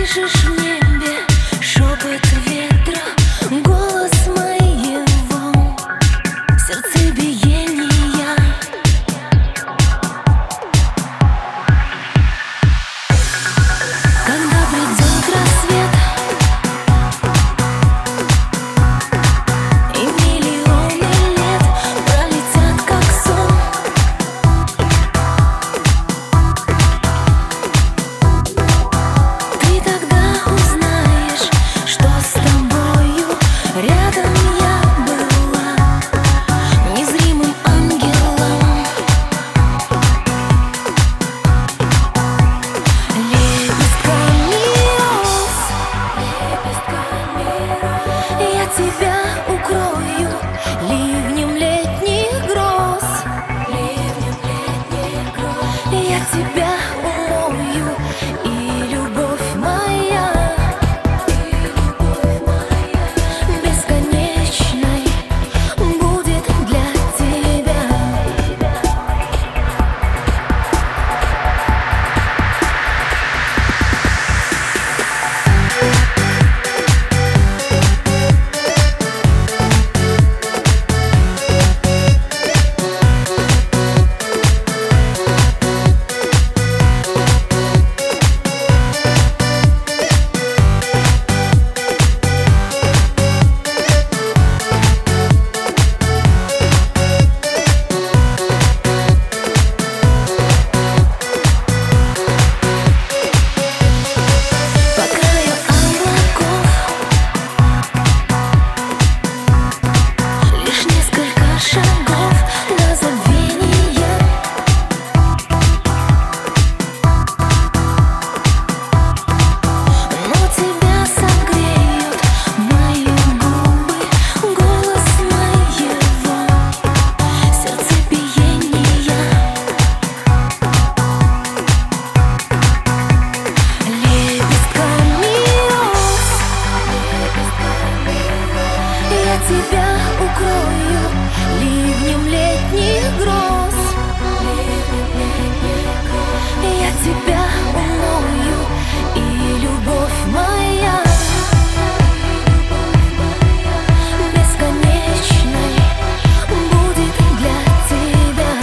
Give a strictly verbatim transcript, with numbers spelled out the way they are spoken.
слышишь в небе шепот ветра, голос моего сердцебиения. Когда придет рассвет и миллионы лет пролетят как сон, ты тогда узнаешь, что с тобою рядом я была незримым ангелом. Лепестками роз, я тебя укрою ливнем летних гроз, я тебя умою, и любовь моя бесконечной будет для тебя. По краю облаков лишь несколько шагов до забвения. Но тебя согреют мои губы, голос моего сердцебиения. Лепестками роз, я тебя укрою ливнем летних гроз, я тебя умою, и любовь моя бесконечной будет для тебя.